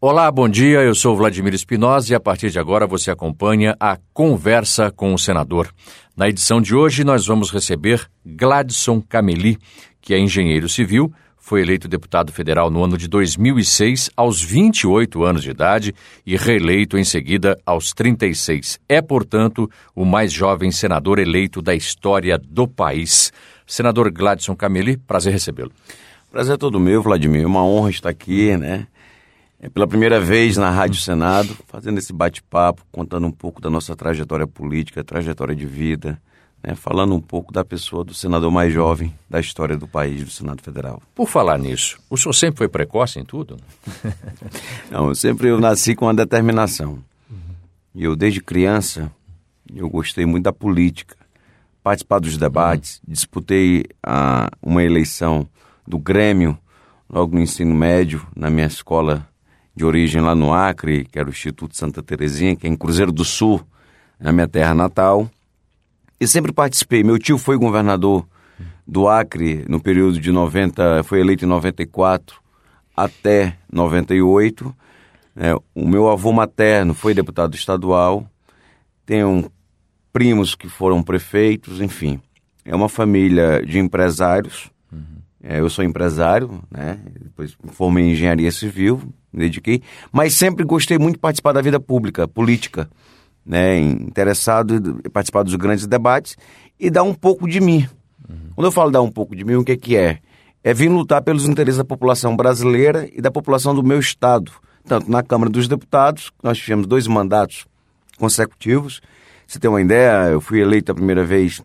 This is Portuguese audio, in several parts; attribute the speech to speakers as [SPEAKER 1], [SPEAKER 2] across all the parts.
[SPEAKER 1] Olá, bom dia, eu sou Vladimir Espinosa e a partir de agora você acompanha a Conversa com o Senador. Na edição de hoje nós vamos receber Gladson Cameli, que é engenheiro civil, foi eleito deputado federal no ano de 2006 aos 28 anos de idade e reeleito em seguida aos 36. É, portanto, o mais jovem senador eleito da história do país. Senador Gladson Cameli, prazer recebê-lo.
[SPEAKER 2] Prazer é todo meu, Vladimir. É uma honra estar aqui, né? É pela primeira vez na Rádio Senado, fazendo esse bate-papo, contando um pouco da nossa trajetória política, trajetória de vida, né? Falando um pouco da pessoa do senador mais jovem da história do país, do Senado Federal.
[SPEAKER 1] Por falar nisso, o senhor sempre foi precoce em tudo?
[SPEAKER 2] Não, eu nasci com uma determinação. E eu, desde criança, eu gostei muito da política, participar dos debates, disputei uma eleição do Grêmio, logo no ensino médio, na minha escola de origem lá no Acre, que era o Instituto Santa Terezinha, que é em Cruzeiro do Sul, na minha terra natal. E sempre participei. Meu tio foi governador do Acre no período de 90, foi eleito em 94 até 98. O meu avô materno foi deputado estadual. Tenho primos que foram prefeitos, enfim. É uma família de empresários. Eu sou empresário, né? Depois me formei em engenharia civil, me dediquei, mas sempre gostei muito de participar da vida pública, política, né? Interessado em participar dos grandes debates e dar um pouco de mim. Quando eu falo dar um pouco de mim, o que é? É vir lutar pelos interesses da população brasileira e da população do meu estado. Tanto na Câmara dos Deputados, nós tivemos 2 mandatos consecutivos. Você tem uma ideia, eu fui eleito a primeira vez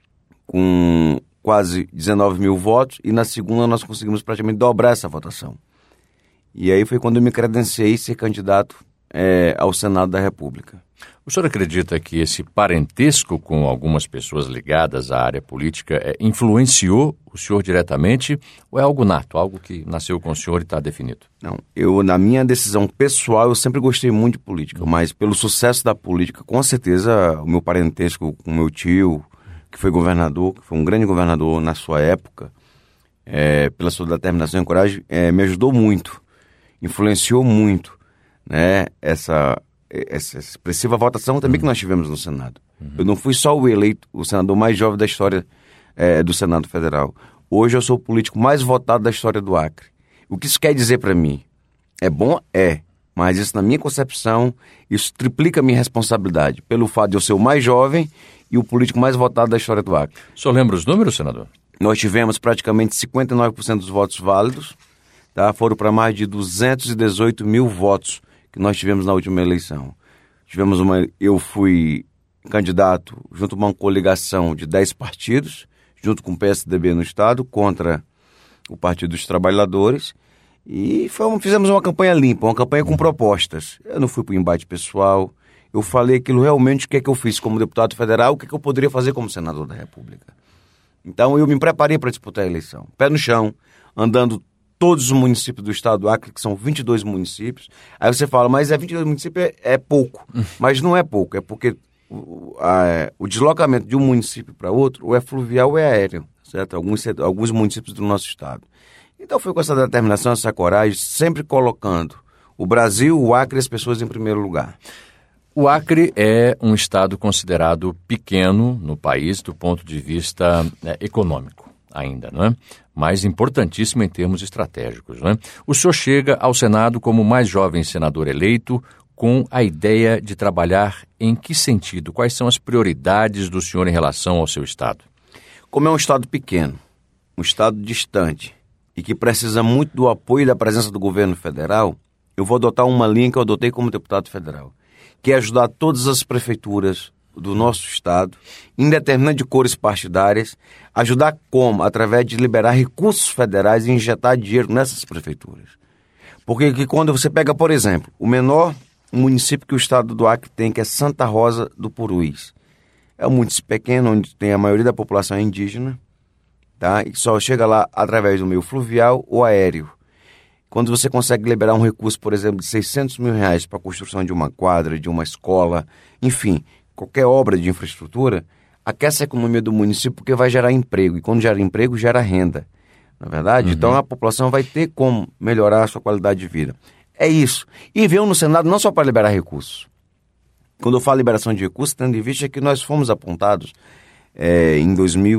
[SPEAKER 2] com quase 19 mil votos, e na segunda nós conseguimos praticamente dobrar essa votação. E aí foi quando eu me credenciei ser candidato ao Senado da República.
[SPEAKER 1] O senhor acredita que esse parentesco com algumas pessoas ligadas à área política influenciou o senhor diretamente, ou é algo nato, algo que nasceu com o senhor e está definido?
[SPEAKER 2] Não, na minha decisão pessoal, eu sempre gostei muito de política, mas pelo sucesso da política, com certeza o meu parentesco com o meu tio, que foi governador, que foi um grande governador na sua época, pela sua determinação e coragem, me ajudou muito, influenciou muito, né, essa expressiva votação também que nós tivemos no Senado. Eu não fui só o senador mais jovem da história do Senado Federal. Hoje eu sou o político mais votado da história do Acre. O que isso quer dizer para mim? É bom? Mas isso, na minha concepção, isso triplica a minha responsabilidade, pelo fato de eu ser o mais jovem e o político mais votado da história do Acre.
[SPEAKER 1] O senhor lembra os números, senador?
[SPEAKER 2] Nós tivemos praticamente 59% dos votos válidos, tá? Foram para mais de 218 mil votos que nós tivemos na última eleição. Eu fui candidato junto a uma coligação de 10 partidos, junto com o PSDB no estado, contra o Partido dos Trabalhadores, e fizemos uma campanha limpa, uma campanha com propostas. Eu não fui para o embate pessoal, eu falei aquilo realmente, o que é que eu fiz como deputado federal, o que é que eu poderia fazer como senador da República. Então eu me preparei para disputar a eleição, pé no chão, andando todos os municípios do estado do Acre, que são 22 municípios. Aí você fala, mas 22 municípios é pouco. Mas não é pouco, é porque o deslocamento de um município para outro, ou é fluvial ou é aéreo, certo? Alguns municípios do nosso estado. Então foi com essa determinação, essa coragem, sempre colocando o Brasil, o Acre e as pessoas em primeiro lugar.
[SPEAKER 1] O Acre é um estado considerado pequeno no país do ponto de vista econômico ainda, não é? Mas importantíssimo em termos estratégicos, não é? O senhor chega ao Senado como o mais jovem senador eleito, com a ideia de trabalhar em que sentido? Quais são as prioridades do senhor em relação ao seu estado?
[SPEAKER 2] Como é um estado pequeno, um estado distante e que precisa muito do apoio e da presença do governo federal, eu vou adotar uma linha que eu adotei como deputado federal, que é ajudar todas as prefeituras do nosso estado, independente de cores partidárias, ajudar como? Através de liberar recursos federais e injetar dinheiro nessas prefeituras. Porque quando você pega, por exemplo, o menor município que o estado do Acre tem, que é Santa Rosa do Purus. É um município pequeno, onde tem a maioria da população indígena, tá? E só chega lá através do meio fluvial ou aéreo. Quando você consegue liberar um recurso, por exemplo, de R$600 mil para a construção de uma quadra, de uma escola, enfim, qualquer obra de infraestrutura, aquece a economia do município porque vai gerar emprego. E quando gera emprego, gera renda. Não é verdade? Então a população vai ter como melhorar a sua qualidade de vida. é isso. E veio no Senado não só para liberar recursos. Quando eu falo liberação de recursos, tendo em vista que nós fomos apontados em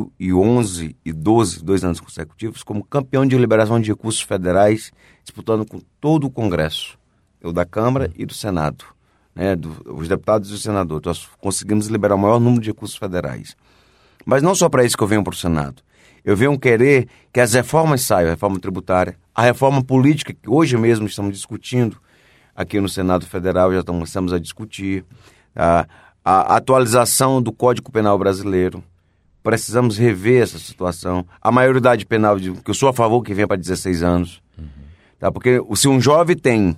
[SPEAKER 2] 2011 e 2012, 2 anos consecutivos, como campeão de liberação de recursos federais, disputando com todo o Congresso, eu da Câmara e do Senado, né, os deputados e os senadores. Nós conseguimos liberar o maior número de recursos federais. Mas não só para isso que eu venho para o Senado. Eu venho querer que as reformas saiam, a reforma tributária, a reforma política, que hoje mesmo estamos discutindo aqui no Senado Federal, já começamos a discutir, a atualização do Código Penal brasileiro. Precisamos rever essa situação. A maioridade penal, que eu sou a favor que venha para 16 anos. Tá? Porque se um jovem tem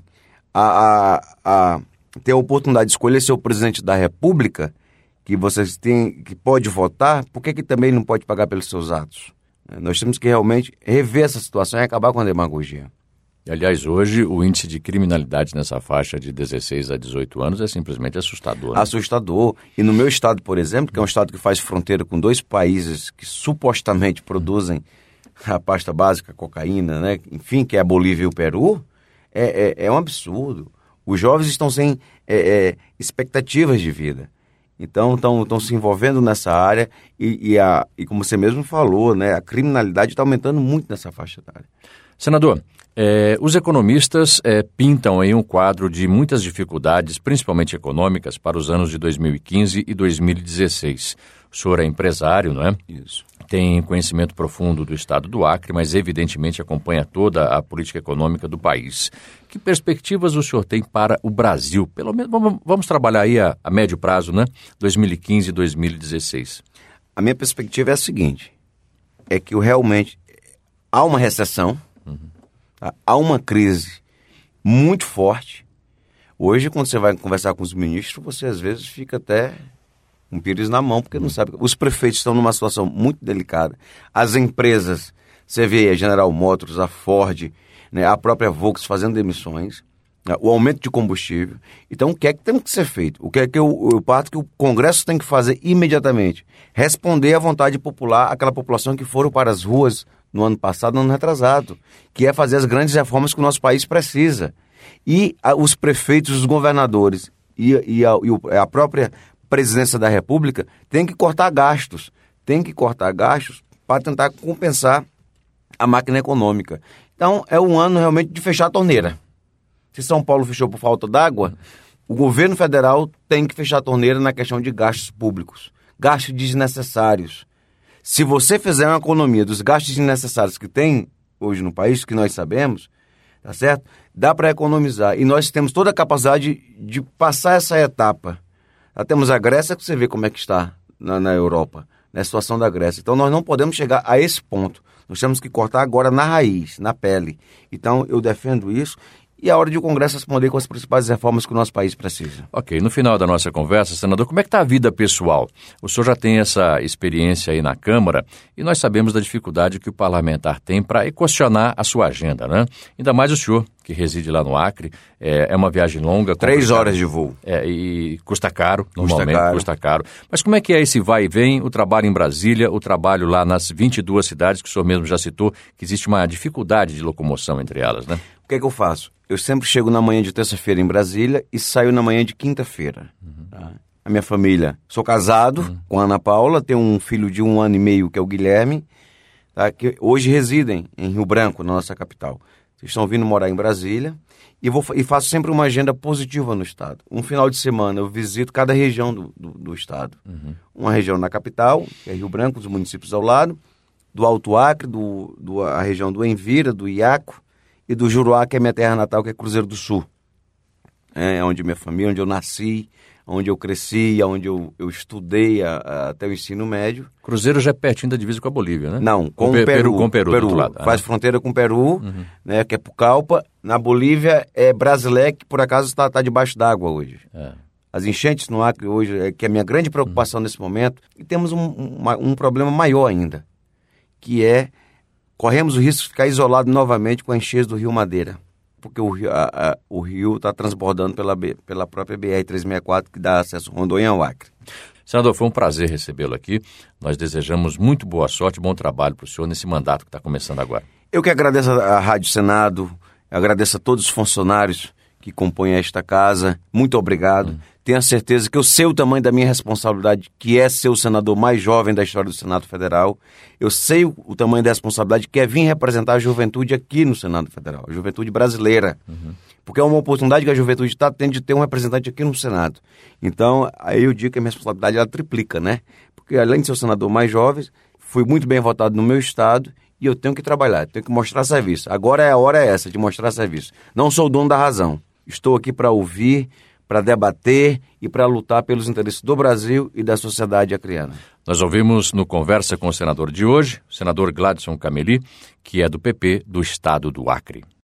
[SPEAKER 2] a oportunidade de escolher ser o presidente da República, que vocês têm, que pode votar, por que também não pode pagar pelos seus atos? Nós temos que realmente rever essa situação e acabar com a demagogia.
[SPEAKER 1] Aliás, hoje o índice de criminalidade nessa faixa de 16 a 18 anos é simplesmente assustador. Né?
[SPEAKER 2] Assustador. E no meu estado, por exemplo, que é um estado que faz fronteira com 2 países que supostamente produzem a pasta básica, a cocaína, né? Enfim, que é a Bolívia e o Peru, é um absurdo. Os jovens estão sem expectativas de vida. Então, estão se envolvendo nessa área e como você mesmo falou, né, a criminalidade está aumentando muito nessa faixa etária.
[SPEAKER 1] Senador, os economistas pintam aí um quadro de muitas dificuldades, principalmente econômicas, para os anos de 2015 e 2016. O senhor é empresário, não é?
[SPEAKER 2] Isso.
[SPEAKER 1] Tem conhecimento profundo do estado do Acre, mas evidentemente acompanha toda a política econômica do país. Que perspectivas o senhor tem para o Brasil? Pelo menos vamos trabalhar aí a médio prazo, né? 2015 e 2016.
[SPEAKER 2] A minha perspectiva é a seguinte, é que realmente há uma recessão, tá? Há uma crise muito forte. Hoje, quando você vai conversar com os ministros, você às vezes fica até um pires na mão, porque não sabe. Os prefeitos estão numa situação muito delicada. As empresas, você vê a General Motors, a Ford, né, a própria Volkswagen fazendo demissões, né, o aumento de combustível. Então, o que é que tem que ser feito? O que é que eu parto que o Congresso tem que fazer imediatamente? Responder à vontade popular, aquela população que foram para as ruas no ano passado, no ano retrasado, que é fazer as grandes reformas que o nosso país precisa. E os prefeitos, os governadores e a própria presidência da República tem que cortar gastos. Para tentar compensar a máquina econômica. Então, é um ano realmente de fechar a torneira. Se São Paulo fechou por falta d'água, o governo federal tem que fechar a torneira na questão de gastos públicos, gastos desnecessários. Se você fizer uma economia dos gastos desnecessários que tem hoje no país, que nós sabemos, tá certo? Dá para economizar. E nós temos toda a capacidade de passar essa etapa. Já temos a Grécia, que você vê como é que está na Europa, na situação da Grécia. Então, nós não podemos chegar a esse ponto. Nós temos que cortar agora na raiz, na pele. Então, eu defendo isso. E é hora de o Congresso responder com as principais reformas que o nosso país precisa.
[SPEAKER 1] Ok, no final da nossa conversa, senador, como é que está a vida pessoal? O senhor já tem essa experiência aí na Câmara e nós sabemos da dificuldade que o parlamentar tem para equacionar a sua agenda, né? Ainda mais o senhor, que reside lá no Acre, é uma viagem longa.
[SPEAKER 2] 3 horas de voo.
[SPEAKER 1] E custa caro, normalmente custa caro. Mas como é que é esse vai e vem, o trabalho em Brasília, o trabalho lá nas 22 cidades que o senhor mesmo já citou, que existe uma dificuldade de locomoção entre elas, né?
[SPEAKER 2] O que é que eu faço? Eu sempre chego na manhã de terça-feira em Brasília e saio na manhã de quinta-feira. Tá? A minha família, sou casado com a Ana Paula, tenho um filho de 1 ano e meio, que é o Guilherme, tá? Que hoje residem em Rio Branco, na nossa capital. Eles estão vindo morar em Brasília e faço sempre uma agenda positiva no estado. Um final de semana eu visito cada região do estado. Uma região na capital, que é Rio Branco, os municípios ao lado, do Alto Acre, a região do Envira, do Iaco, e do Juruá, que é minha terra natal, que é Cruzeiro do Sul. É onde minha família, onde eu nasci, onde eu cresci, onde eu estudei até o ensino médio.
[SPEAKER 1] Cruzeiro já é pertinho da divisa com a Bolívia, né?
[SPEAKER 2] Não, com o Peru.
[SPEAKER 1] Com o Peru, do outro lado.
[SPEAKER 2] Faz fronteira com o Peru, né, que é Pucallpa. Na Bolívia é Brasilé, que por acaso está debaixo d'água hoje. As enchentes no Acre hoje, que é a minha grande preocupação nesse momento. E temos um problema maior ainda, que é corremos o risco de ficar isolado novamente com a enchente do Rio Madeira, porque o rio está transbordando pela própria BR-364, que dá acesso a Rondônia ao Acre.
[SPEAKER 1] Senador, foi um prazer recebê-lo aqui. Nós desejamos muito boa sorte e bom trabalho para o senhor nesse mandato que está começando agora.
[SPEAKER 2] Eu que agradeço à Rádio Senado, Eu agradeço a todos os funcionários que compõem esta casa. Muito obrigado. Tenho a certeza que eu sei o tamanho da minha responsabilidade, que é ser o senador mais jovem da história do Senado Federal. Eu sei o tamanho da responsabilidade que é vir representar a juventude aqui no Senado Federal, a juventude brasileira. Porque é uma oportunidade que a juventude está tendo de ter um representante aqui no Senado. Então, aí eu digo que a minha responsabilidade ela triplica, né? Porque além de ser o senador mais jovem, fui muito bem votado no meu estado e eu tenho que trabalhar, tenho que mostrar serviço. Agora a hora é essa, de mostrar serviço. Não sou o dono da razão. Estou aqui para ouvir, para debater e para lutar pelos interesses do Brasil e da sociedade acreana.
[SPEAKER 1] Nós ouvimos no Conversa com o Senador de hoje, o senador Gladson Cameli, que é do PP do estado do Acre.